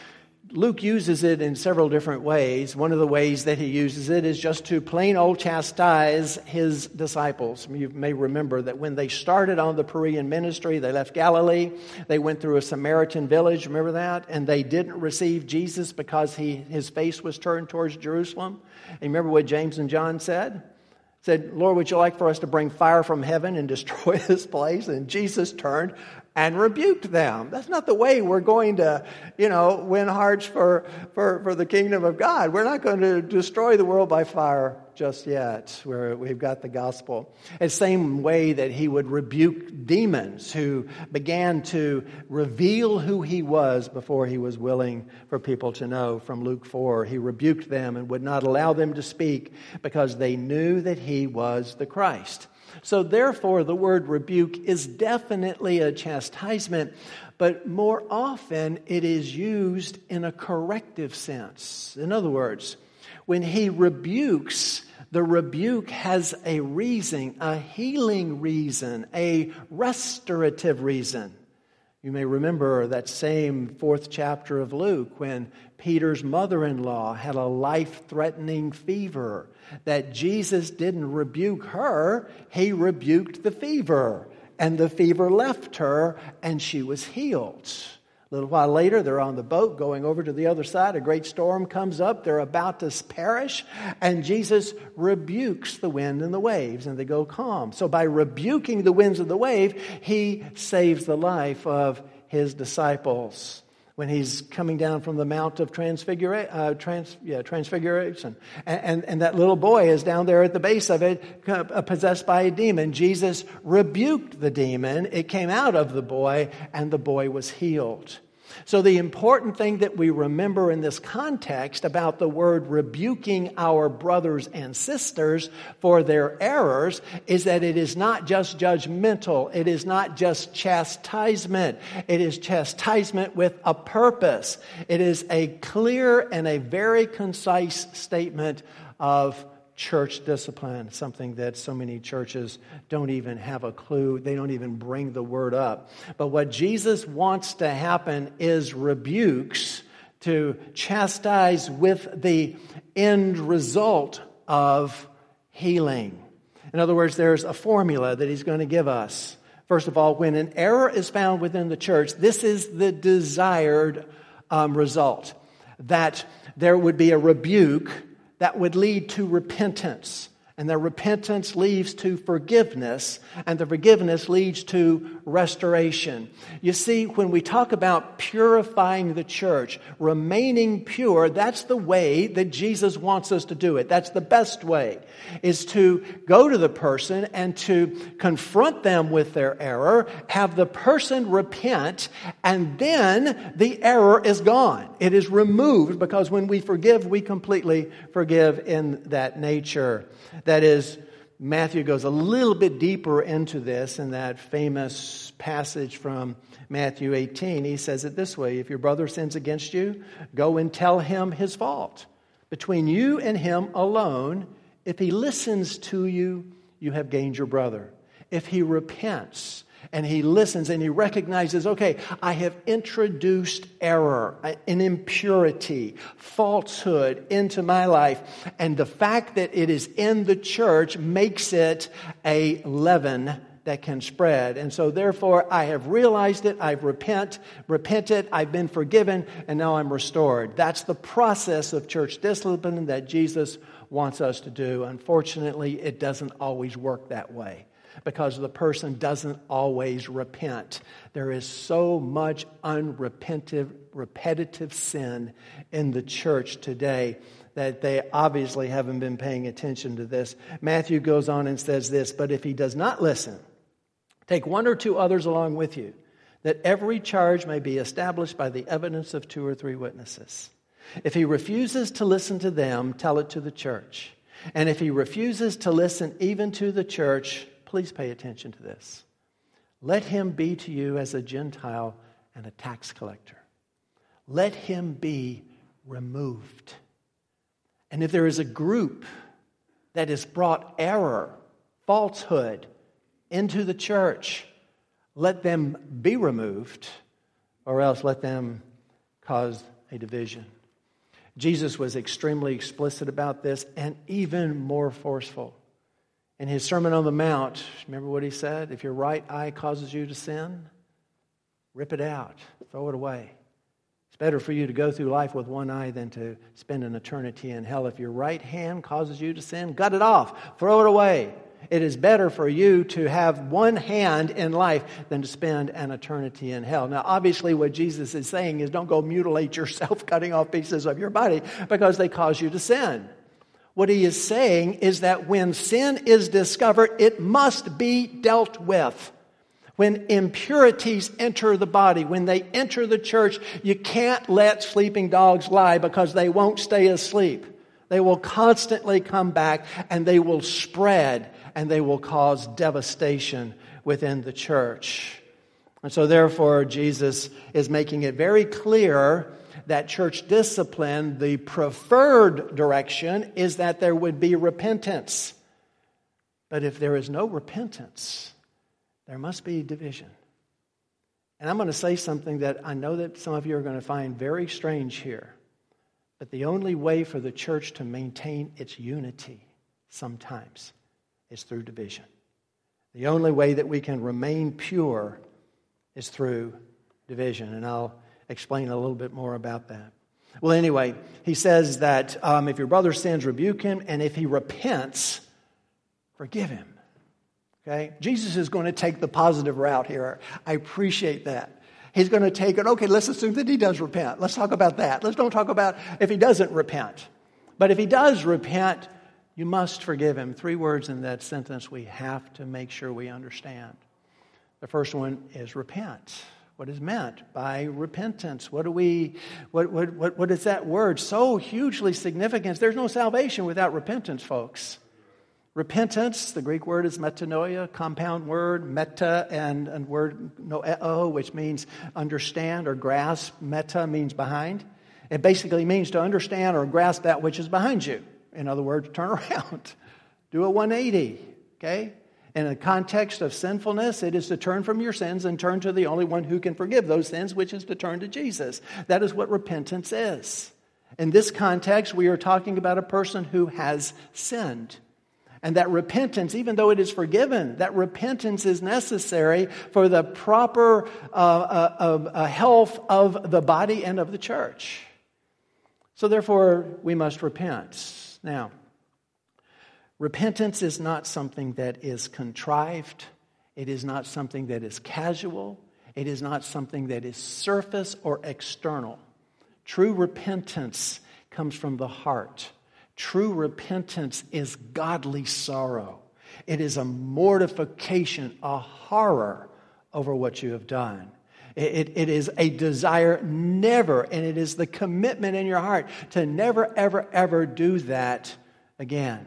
Luke uses it in several different ways. One of the ways that he uses it is just to plain old chastise his disciples. You may remember that when they started on the Perean ministry, they left Galilee. They went through a Samaritan village, remember that? And they didn't receive Jesus because he his face was turned towards Jerusalem. And remember what James and John said? Said, Lord, would you like for us to bring fire from heaven and destroy this place? And Jesus turned and rebuked them. That's not the way we're going to, you know, win hearts for, for, for the kingdom of God. We're not going to destroy the world by fire just yet, where we've got the gospel. It's the same way that he would rebuke demons who began to reveal who he was before he was willing for people to know. From Luke four, he rebuked them and would not allow them to speak because they knew that he was the Christ. So therefore, the word rebuke is definitely a chastisement, but more often it is used in a corrective sense. In other words, when he rebukes, the rebuke has a reason, a healing reason, a restorative reason. You may remember that same fourth chapter of Luke when Peter's mother-in-law had a life-threatening fever. That Jesus didn't rebuke her, he rebuked the fever. And the fever left her and she was healed. A little while later, they're on the boat going over to the other side. A great storm comes up. They're about to perish. And Jesus rebukes the wind and the waves, and they go calm. So by rebuking the winds and the wave, he saves the life of his disciples. When he's coming down from the Mount of Transfigura- uh, trans, yeah, Transfiguration. And, and, and that little boy is down there at the base of it, uh, possessed by a demon. Jesus rebuked the demon. It came out of the boy, and the boy was healed. So the important thing that we remember in this context about the word rebuking our brothers and sisters for their errors is that it is not just judgmental. It is not just chastisement. It is chastisement with a purpose. It is a clear and a very concise statement of church discipline, something that so many churches don't even have a clue. They don't even bring the word up. But what Jesus wants to happen is rebukes to chastise with the end result of healing. In other words, there's a formula that he's going to give us. First of all, when an error is found within the church, this is the desired um, result. That there would be a rebuke that would lead to repentance. And the repentance leads to forgiveness, and the forgiveness leads to restoration. You see, when we talk about purifying the church, remaining pure, that's the way that Jesus wants us to do it. That's the best way, is to go to the person and to confront them with their error, have the person repent, and then the error is gone. It is removed, because when we forgive, we completely forgive in that nature. That is, Matthew goes a little bit deeper into this in that famous passage from Matthew eighteen. He says it this way: if your brother sins against you, go and tell him his fault. Between you and him alone, if he listens to you, you have gained your brother. If he repents and he listens and he recognizes, okay, I have introduced error, an impurity, falsehood into my life, and the fact that it is in the church makes it a leaven that can spread. And so therefore, I have realized it, I've repent, repented, I've been forgiven, and now I'm restored. That's the process of church discipline that Jesus wants us to do. Unfortunately, it doesn't always work that way, because the person doesn't always repent. There is so much unrepentive, repetitive sin in the church today that they obviously haven't been paying attention to this. Matthew goes on and says this: but if he does not listen, take one or two others along with you, that every charge may be established by the evidence of two or three witnesses. If he refuses to listen to them, tell it to the church. And if he refuses to listen even to the church, please pay attention to this: let him be to you as a Gentile and a tax collector. Let him be removed. And if there is a group that has brought error, falsehood into the church, let them be removed, or else let them cause a division. Jesus was extremely explicit about this, and even more forceful. In his Sermon on the Mount, remember what he said? If your right eye causes you to sin, rip it out, throw it away. It's better for you to go through life with one eye than to spend an eternity in hell. If your right hand causes you to sin, gut it off, throw it away. It is better for you to have one hand in life than to spend an eternity in hell. Now, obviously, what Jesus is saying is don't go mutilate yourself cutting off pieces of your body because they cause you to sin. What he is saying is that when sin is discovered, it must be dealt with. When impurities enter the body, when they enter the church, you can't let sleeping dogs lie, because they won't stay asleep. They will constantly come back, and they will spread, and they will cause devastation within the church. And so therefore, Jesus is making it very clear that church discipline, the preferred direction, is that there would be repentance. But if there is no repentance, there must be division. And I'm going to say something that I know that some of you are going to find very strange here. But the only way for the church to maintain its unity sometimes is through division. The only way that we can remain pure is through division. And I'll explain a little bit more about that. Well, anyway, he says that um, if your brother sins, rebuke him, and if he repents, forgive him. Okay? Jesus is going to take the positive route here. I appreciate that. He's going to take it, okay, let's assume that he does repent. Let's talk about that. Let's don't talk about if he doesn't repent. But if he does repent, you must forgive him. Three words in that sentence we have to make sure we understand. The first one is repent. What is meant by repentance? What do we, what, what, what, what is that word? So hugely significant. There's no salvation without repentance, folks. Repentance, the Greek word is metanoia, compound word, meta, and, and word noeo, which means understand or grasp. Meta means behind. It basically means to understand or grasp that which is behind you. In other words, turn around. Do a one eighty, okay? In a context of sinfulness, it is to turn from your sins and turn to the only one who can forgive those sins, which is to turn to Jesus. That is what repentance is. In this context, we are talking about a person who has sinned. And that repentance, even though it is forgiven, that repentance is necessary for the proper uh, uh, uh, health of the body and of the church. So therefore, we must repent. Now, Repentance is not something that is contrived. It is not something that is casual. It is not something that is surface or external. True repentance comes from the heart. True repentance is godly sorrow. It is a mortification, a horror over what you have done. It, it, it is a desire never, and it is the commitment in your heart to never, ever, ever do that again.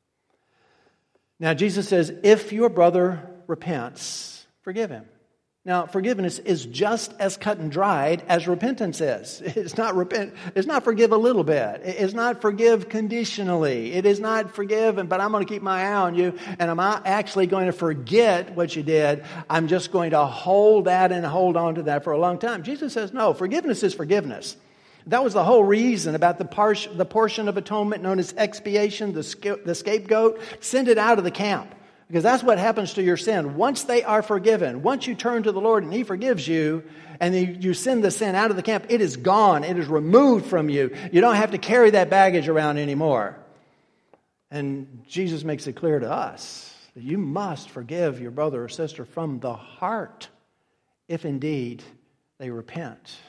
Now, Jesus says, if your brother repents, forgive him. Now, forgiveness is just as cut and dried as repentance is. It's not repent. It's not forgive a little bit. It's not forgive conditionally. It is not forgive, but I'm going to keep my eye on you, and I'm not actually going to forget what you did. I'm just going to hold that and hold on to that for a long time. Jesus says, no, forgiveness is forgiveness. That was the whole reason about the, par- the portion of atonement known as expiation, the, sca- the scapegoat. Send it out of the camp. Because that's what happens to your sin. Once they are forgiven, once you turn to the Lord and He forgives you, and you send the sin out of the camp, it is gone. It is removed from you. You don't have to carry that baggage around anymore. And Jesus makes it clear to us that you must forgive your brother or sister from the heart, if indeed they repent.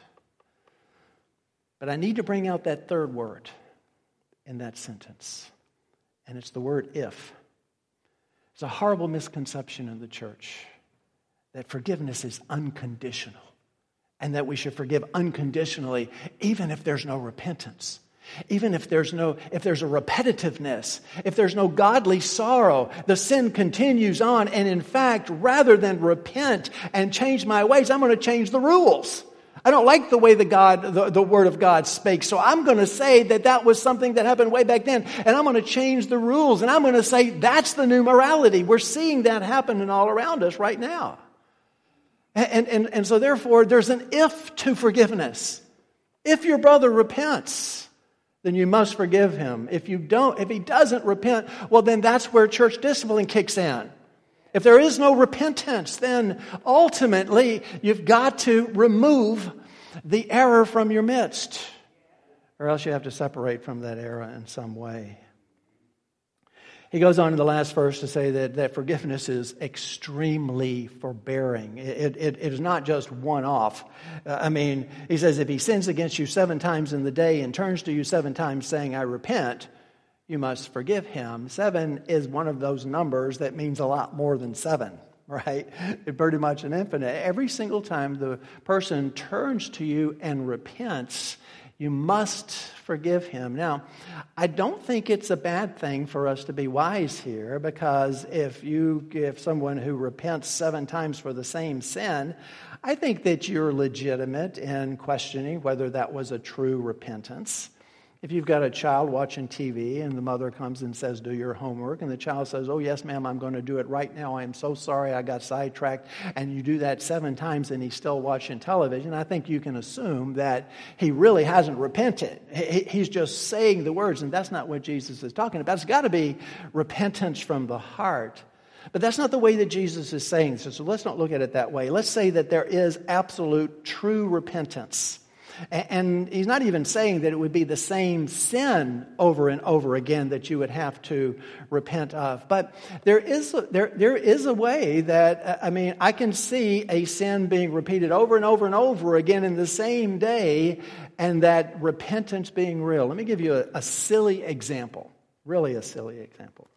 But I need to bring out that third word in that sentence. And it's the word if. It's a horrible misconception in the church that forgiveness is unconditional and that we should forgive unconditionally even if there's no repentance, even if there's no if there's a repetitiveness, if there's no godly sorrow. The sin continues on, and in fact, rather than repent and change my ways, I'm going to change the rules. I don't like the way the God, the, the Word of God spake, so I'm going to say that that was something that happened way back then, and I'm going to change the rules, and I'm going to say that's the new morality. We're seeing that happening all around us right now. And, and, and so therefore, there's an if to forgiveness. If your brother repents, then you must forgive him. If you don't, if he doesn't repent, well, then that's where church discipline kicks in. If there is no repentance, then ultimately you've got to remove the error from your midst, or else you have to separate from that error in some way. He goes on in the last verse to say that, that forgiveness is extremely forbearing. It, it, it is not just one-off. Uh, I mean, he says if he sins against you seven times in the day and turns to you seven times saying, I repent, you must forgive him. Seven is one of those numbers that means a lot more than seven, right? It's pretty much an infinite. Every single time the person turns to you and repents, you must forgive him. Now, I don't think it's a bad thing for us to be wise here, because if you give someone who repents seven times for the same sin, I think that you're legitimate in questioning whether that was a true repentance. If you've got a child watching T V and the mother comes and says, do your homework, and the child says, oh, yes, ma'am, I'm going to do it right now. I am so sorry I got sidetracked. And you do that seven times and he's still watching television, I think you can assume that he really hasn't repented. He's just saying the words, and that's not what Jesus is talking about. It's got to be repentance from the heart. But that's not the way that Jesus is saying this. So let's not look at it that way. Let's say that there is absolute, true repentance. And he's not even saying that it would be the same sin over and over again that you would have to repent of. But there is a, there there is a way that, I mean, I can see a sin being repeated over and over and over again in the same day, and that repentance being real. Let me give you a, a silly example, really a silly example.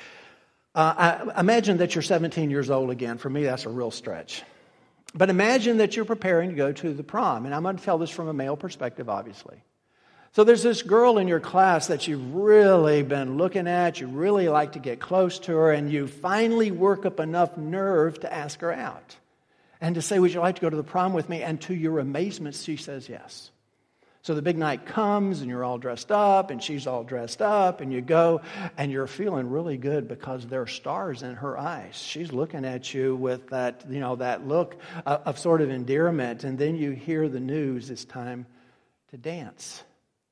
Uh, I imagine that you're seventeen years old again. For me, that's a real stretch. But imagine that you're preparing to go to the prom. And I'm going to tell this from a male perspective, obviously. So there's this girl in your class that you've really been looking at. You really like to get close to her. And you finally work up enough nerve to ask her out. And to say, would you like to go to the prom with me? And to your amazement, she says yes. So the big night comes and you're all dressed up and she's all dressed up and you go and you're feeling really good because there are stars in her eyes. She's looking at you with that, you know, that look of, of sort of endearment, and then you hear the news, it's time to dance.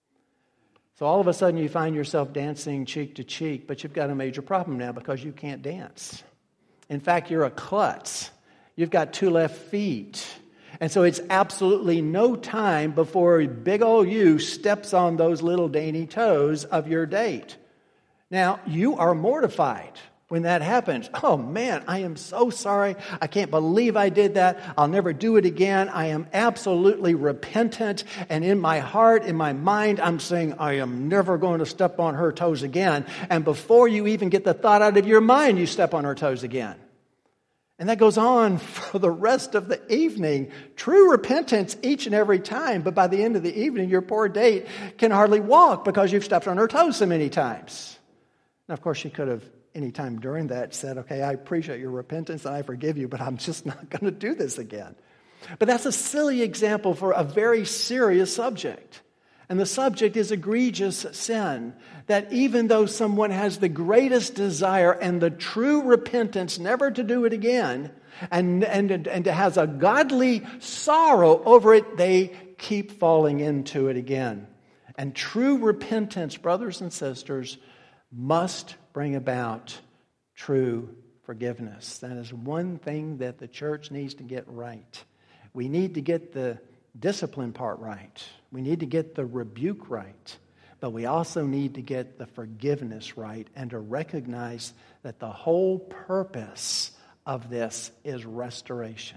So all of a sudden you find yourself dancing cheek to cheek, but you've got a major problem now because you can't dance. In fact, you're a klutz. You've got two left feet. And so it's absolutely no time before big old you steps on those little dainty toes of your date. Now, you are mortified when that happens. Oh man, I am so sorry. I can't believe I did that. I'll never do it again. I am absolutely repentant. And in my heart, in my mind, I'm saying, I am never going to step on her toes again. And before you even get the thought out of your mind, you step on her toes again. And that goes on for the rest of the evening. True repentance each and every time. But by the end of the evening, your poor date can hardly walk because you've stepped on her toes so many times. Now, of course, she could have any time during that said, okay, I appreciate your repentance and I forgive you, but I'm just not going to do this again. But that's a silly example for a very serious subject. And the subject is egregious sin. That even though someone has the greatest desire and the true repentance never to do it again, and, and, and has a godly sorrow over it, they keep falling into it again. And true repentance, brothers and sisters, must bring about true forgiveness. That is one thing that the church needs to get right. We need to get the discipline part right. We need to get the rebuke right. But we also need to get the forgiveness right and to recognize that the whole purpose of this is restoration.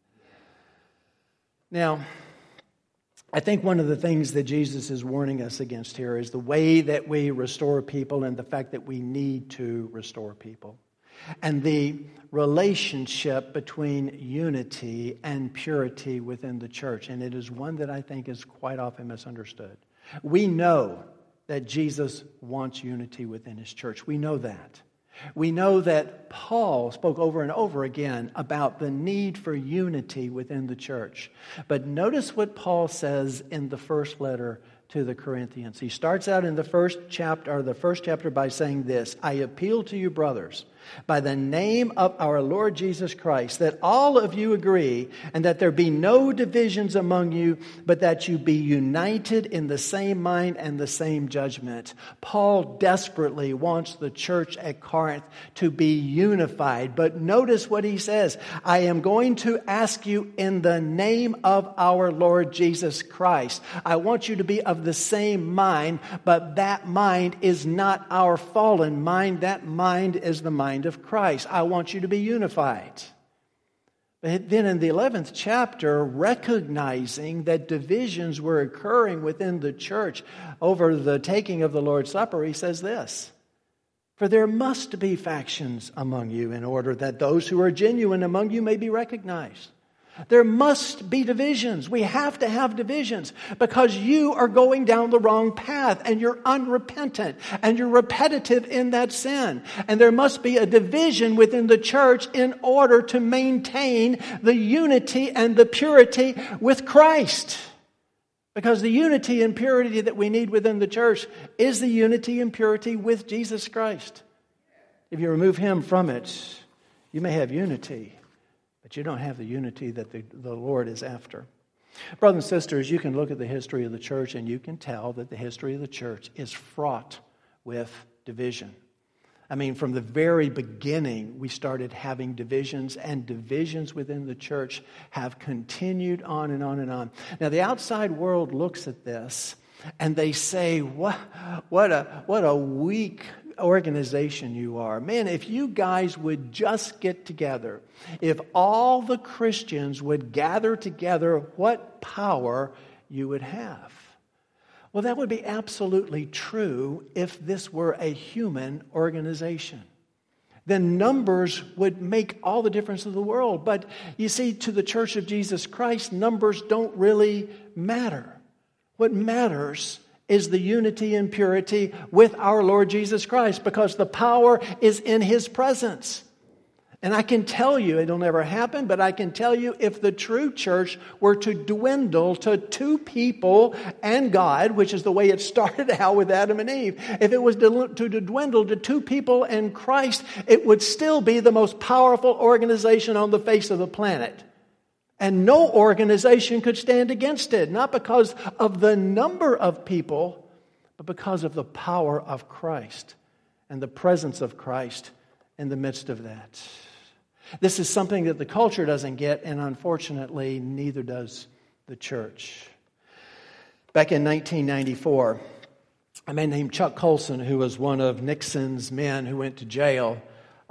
Now, I think one of the things that Jesus is warning us against here is the way that we restore people and the fact that we need to restore people. And the relationship between unity and purity within the church. And it is one that I think is quite often misunderstood. We know that Jesus wants unity within His church. We know that. We know that Paul spoke over and over again about the need for unity within the church. But notice what Paul says in the first letter to the Corinthians. He starts out in the first chapter, or the first chapter by saying this, I appeal to you, brothers, by the name of our Lord Jesus Christ, that all of you agree, and that there be no divisions among you, but that you be united in the same mind and the same judgment. Paul desperately wants the church at Corinth to be unified. But notice what he says. I am going to ask you in the name of our Lord Jesus Christ. I want you to be of the same mind, but that mind is not our fallen mind. That mind is the mind of Christ. I want you to be unified. But then in the eleventh chapter, recognizing that divisions were occurring within the church over the taking of the Lord's Supper, he says this, for there must be factions among you in order that those who are genuine among you may be recognized. There must be divisions. We have to have divisions because you are going down the wrong path and you're unrepentant and you're repetitive in that sin. And there must be a division within the church in order to maintain the unity and the purity with Christ. Because the unity and purity that we need within the church is the unity and purity with Jesus Christ. If you remove Him from it, you may have unity, but you don't have the unity that the, the Lord is after. Brothers and sisters, you can look at the history of the church and you can tell that the history of the church is fraught with division. I mean, from the very beginning, we started having divisions, and divisions within the church have continued on and on and on. Now, the outside world looks at this and they say, what, what a, what a weak organization you are. Man, if you guys would just get together, if all the Christians would gather together, what power you would have. Well, that would be absolutely true if this were a human organization. Then numbers would make all the difference in the world. But you see, to the Church of Jesus Christ, numbers don't really matter. What matters is the unity and purity with our Lord Jesus Christ, because the power is in His presence. And I can tell you, it'll never happen, but I can tell you, if the true church were to dwindle to two people and God, which is the way it started out with Adam and Eve, if it was to dwindle to two people and Christ, it would still be the most powerful organization on the face of the planet. And no organization could stand against it, not because of the number of people, but because of the power of Christ and the presence of Christ in the midst of that. This is something that the culture doesn't get, and unfortunately, neither does the church. Back in nineteen ninety-four, a man named Chuck Colson, who was one of Nixon's men who went to jail,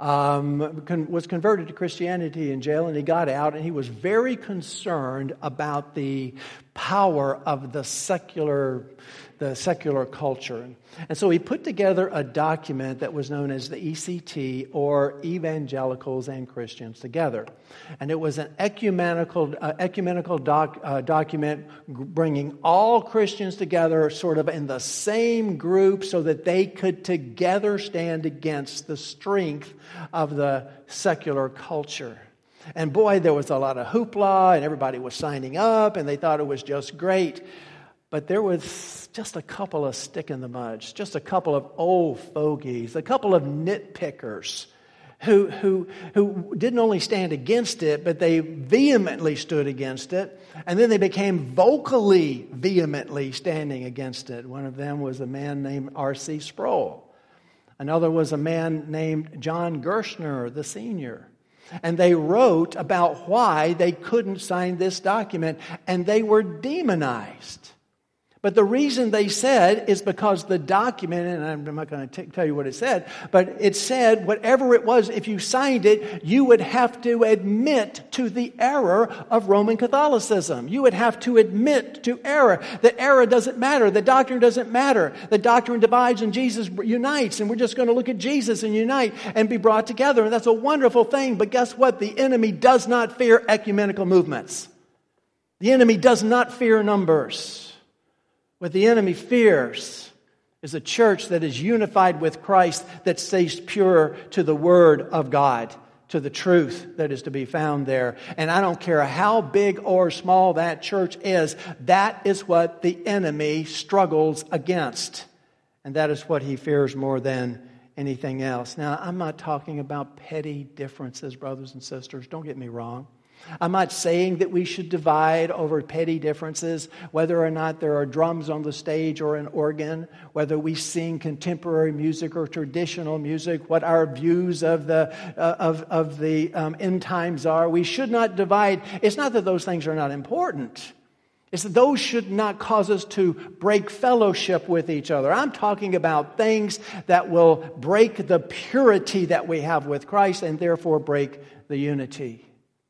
um, con- was converted to Christianity in jail, and he got out, and he was very concerned about the power of the secular the secular culture. And so he put together a document that was known as the E C T, or Evangelicals and Christians Together. And it was an ecumenical uh, ecumenical doc, uh, document bringing all Christians together sort of in the same group so that they could together stand against the strength of the secular culture. And boy, there was a lot of hoopla, and everybody was signing up, and they thought it was just great. But there was just a couple of stick in the muds, just a couple of old fogies, a couple of nitpickers who, who, who didn't only stand against it, but they vehemently stood against it. And then they became vocally, vehemently standing against it. One of them was a man named R C Sproul. Another was a man named John Gerstner, the senior. And they wrote about why they couldn't sign this document, and they were demonized. But the reason they said is because the document, and I'm not going to tell you what it said, but it said whatever it was, if you signed it, you would have to admit to the error of Roman Catholicism. You would have to admit to error. The error doesn't matter. The doctrine doesn't matter. The doctrine divides and Jesus unites, and we're just going to look at Jesus and unite and be brought together. And that's a wonderful thing. But guess what? The enemy does not fear ecumenical movements. The enemy does not fear numbers. What the enemy fears is a church that is unified with Christ, that stays pure to the Word of God, to the truth that is to be found there. And I don't care how big or small that church is, that is what the enemy struggles against. And that is what he fears more than anything else. Now, I'm not talking about petty differences, brothers and sisters. Don't get me wrong. I'm not saying that we should divide over petty differences, whether or not there are drums on the stage or an organ, whether we sing contemporary music or traditional music, what our views of the uh, of of the um, end times are. We should not divide. It's not that those things are not important. It's that those should not cause us to break fellowship with each other. I'm talking about things that will break the purity that we have with Christ and therefore break the unity.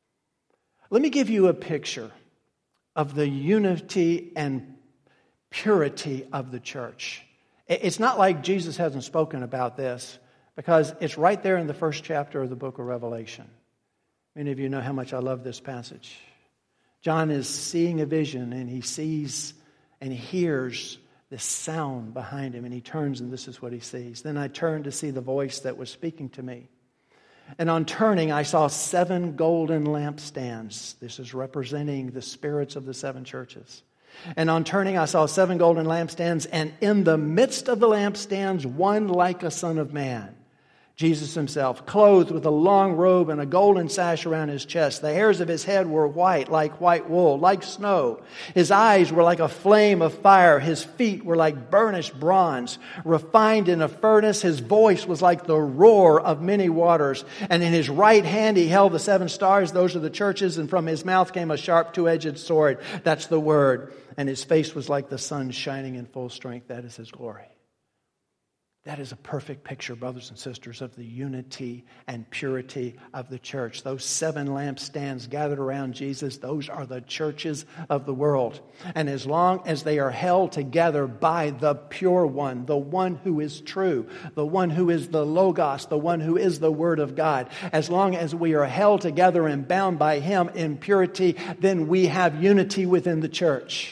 Let me give you a picture of the unity and purity of the church. It's not like Jesus hasn't spoken about this, because it's right there in the first chapter of the book of Revelation. Many of you know how much I love this passage. John is seeing a vision, and he sees and hears this sound behind him, and he turns, and this is what he sees. Then I turned to see the voice that was speaking to me. And on turning, I saw seven golden lampstands. This is representing the spirits of the seven churches. And on turning, I saw seven golden lampstands, and in the midst of the lampstands, one like a son of man. Jesus himself, clothed with a long robe and a golden sash around his chest. The hairs of his head were white, like white wool, like snow. His eyes were like a flame of fire. His feet were like burnished bronze, refined in a furnace. His voice was like the roar of many waters. And in his right hand he held the seven stars. Those are the churches. And from his mouth came a sharp two-edged sword. That's the word. And his face was like the sun shining in full strength. That is his glory. That is a perfect picture, brothers and sisters, of the unity and purity of the church. Those seven lampstands gathered around Jesus, those are the churches of the world. And as long as they are held together by the pure one, the one who is true, the one who is the Logos, the one who is the Word of God, as long as we are held together and bound by Him in purity, then we have unity within the church.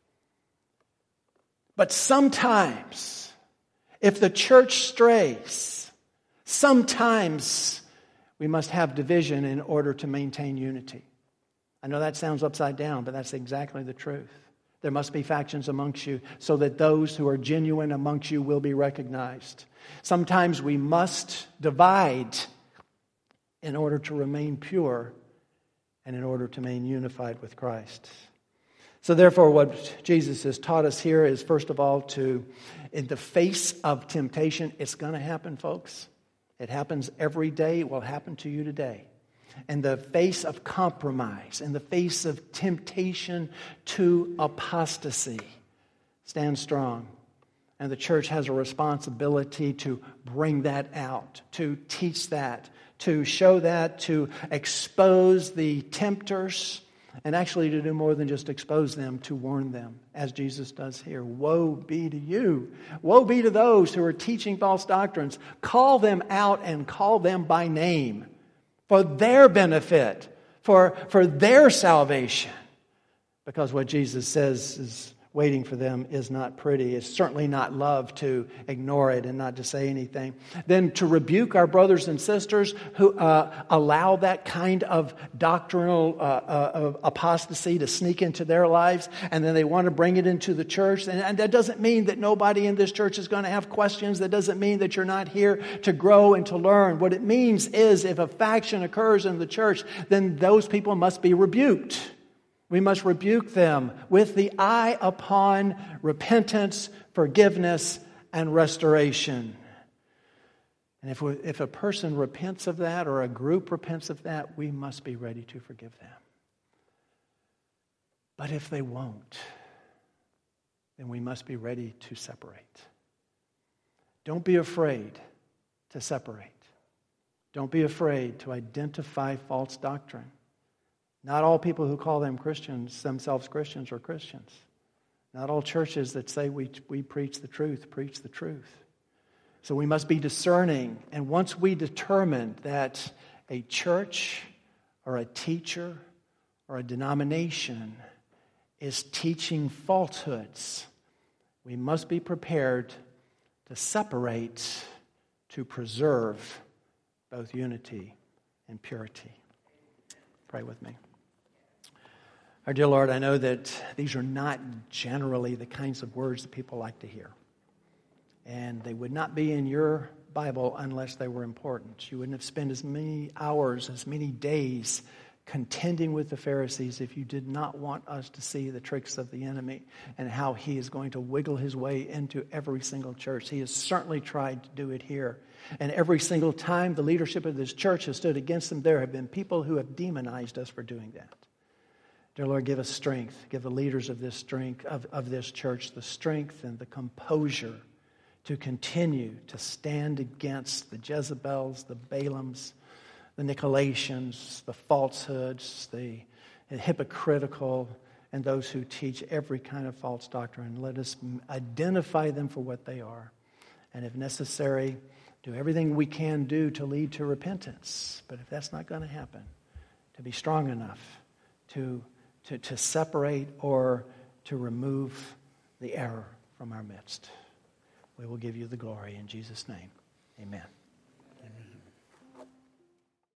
But sometimes, if the church strays, sometimes we must have division in order to maintain unity. I know that sounds upside down, but that's exactly the truth. There must be factions amongst you so that those who are genuine amongst you will be recognized. Sometimes we must divide in order to remain pure and in order to remain unified with Christ. So therefore, what Jesus has taught us here is, first of all, to, in the face of temptation, it's going to happen, folks. It happens every day. It will happen to you today. In the face of compromise, in the face of temptation to apostasy, stand strong. And the church has a responsibility to bring that out, to teach that, to show that, to expose the tempters, and actually to do more than just expose them, to warn them, as Jesus does here. Woe be to you. Woe be to those who are teaching false doctrines. Call them out and call them by name for their benefit, for, for their salvation. Because what Jesus says is waiting for them is not pretty. It's certainly not love to ignore it and not to say anything. Then to rebuke our brothers and sisters who uh, allow that kind of doctrinal uh, uh, apostasy to sneak into their lives, and then they want to bring it into the church. And, and that doesn't mean that nobody in this church is going to have questions. That doesn't mean that you're not here to grow and to learn. What it means is if a faction occurs in the church, then those people must be rebuked. We must rebuke them with the eye upon repentance, forgiveness, and restoration. And if, we, if a person repents of that or a group repents of that, we must be ready to forgive them. But if they won't, then we must be ready to separate. Don't be afraid to separate. Don't be afraid to identify false doctrine. Not all people who call them Christians, themselves Christians, are Christians. Not all churches that say we, we preach the truth, preach the truth. So we must be discerning. And once we determine that a church or a teacher or a denomination is teaching falsehoods, we must be prepared to separate, to preserve both unity and purity. Pray with me. Our dear Lord, I know that these are not generally the kinds of words that people like to hear. And they would not be in your Bible unless they were important. You wouldn't have spent as many hours, as many days contending with the Pharisees if you did not want us to see the tricks of the enemy and how he is going to wiggle his way into every single church. He has certainly tried to do it here. And every single time the leadership of this church has stood against them, there have been people who have demonized us for doing that. Dear Lord, give us strength. Give the leaders of this strength of, of this church the strength and the composure to continue to stand against the Jezebels, the Balaams, the Nicolaitans, the falsehoods, the hypocritical, and those who teach every kind of false doctrine. Let us identify them for what they are. And if necessary, do everything we can do to lead to repentance. But if that's not going to happen, to be strong enough to To, to separate or to remove the error from our midst. We will give you the glory in Jesus' name. Amen.